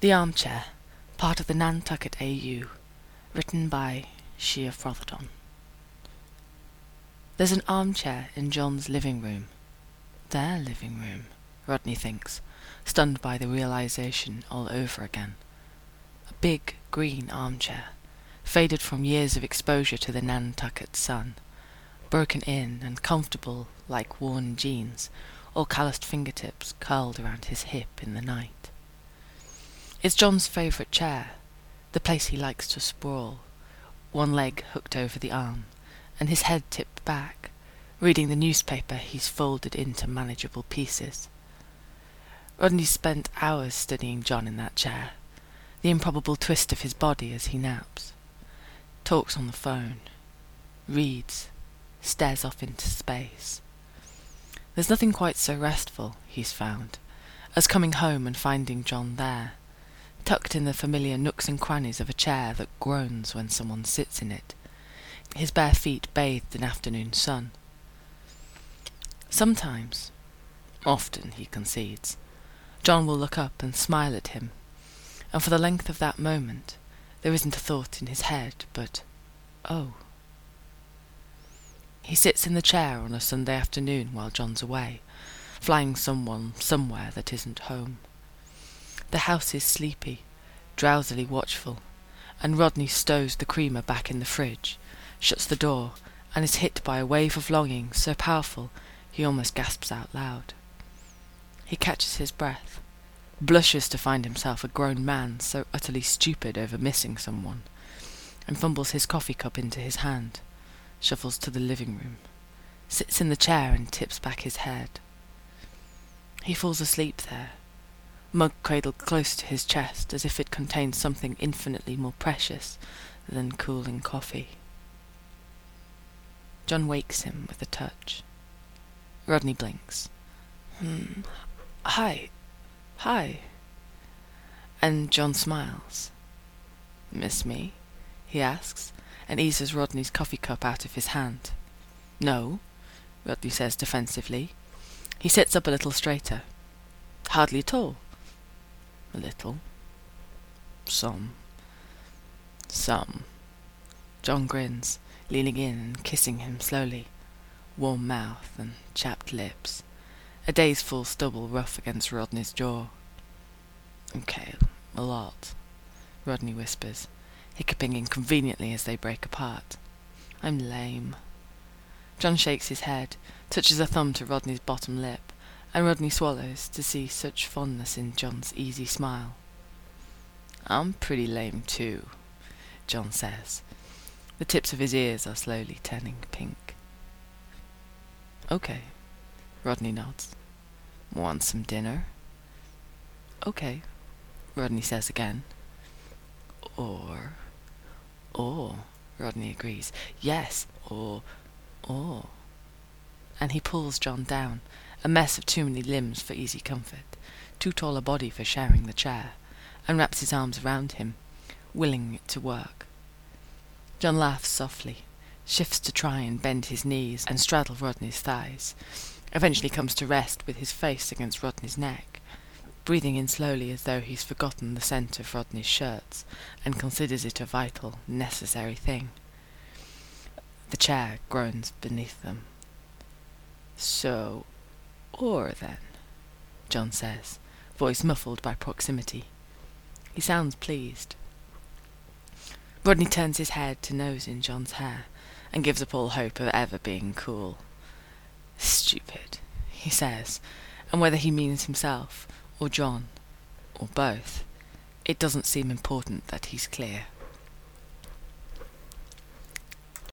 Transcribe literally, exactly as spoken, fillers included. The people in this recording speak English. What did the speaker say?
The Armchair, part of the Nantucket A U, written by Shea Frothodon. There's an armchair in John's living room. Their living room, Rodney thinks, stunned by the realization all over again. A big green armchair, faded from years of exposure to the Nantucket sun, broken in and comfortable like worn jeans, or calloused fingertips curled around his hip in the night. It's John's favourite chair, the place he likes to sprawl, one leg hooked over the arm, and his head tipped back, reading the newspaper he's folded into manageable pieces. Rodney spent hours studying John in that chair, the improbable twist of his body as he naps, talks on the phone, reads, stares off into space. There's nothing quite so restful, he's found, as coming home and finding John there, tucked in the familiar nooks and crannies of a chair that groans when someone sits in it, his bare feet bathed in afternoon sun. Sometimes, often he concedes, John will look up and smile at him, and for the length of that moment there isn't a thought in his head but, oh. He sits in the chair on a Sunday afternoon while John's away, flying someone somewhere that isn't home. The house is sleepy, drowsily watchful, and Rodney stows the creamer back in the fridge, shuts the door, and is hit by a wave of longing so powerful he almost gasps out loud. He catches his breath, blushes to find himself a grown man so utterly stupid over missing someone, and fumbles his coffee cup into his hand, shuffles to the living room, sits in the chair and tips back his head. He falls asleep there, mug cradled close to his chest as if it contained something infinitely more precious than cooling coffee. John wakes him with a touch. Rodney blinks. Hmm. Hi. Hi. And John smiles. Miss me? He asks, and eases Rodney's coffee cup out of his hand. No, Rodney says defensively. He sits up a little straighter. Hardly at all. A little. Some. Some. John grins, leaning in and kissing him slowly. Warm mouth and chapped lips. A day's full stubble rough against Rodney's jaw. Okay, a lot, Rodney whispers, hiccuping inconveniently as they break apart. I'm lame. John shakes his head, touches a thumb to Rodney's bottom lip, and Rodney swallows to see such fondness in John's easy smile. I'm pretty lame too, John says. The tips of his ears are slowly turning pink. Okay, Rodney nods. Want some dinner? Okay, Rodney says again. Or... Or, Rodney agrees. Yes, or... Or... And he pulls John down, a mess of too many limbs for easy comfort, too tall a body for sharing the chair, and wraps his arms around him, willing it to work. John laughs softly, shifts to try and bend his knees and straddle Rodney's thighs, eventually comes to rest with his face against Rodney's neck, breathing in slowly as though he's forgotten the scent of Rodney's shirts and considers it a vital, necessary thing. The chair groans beneath them. So, or then, John says, voice muffled by proximity. He sounds pleased. Rodney turns his head to nose in John's hair and gives up all hope of ever being cool. Stupid, he says, and whether he means himself, or John, or both, it doesn't seem important that he's clear.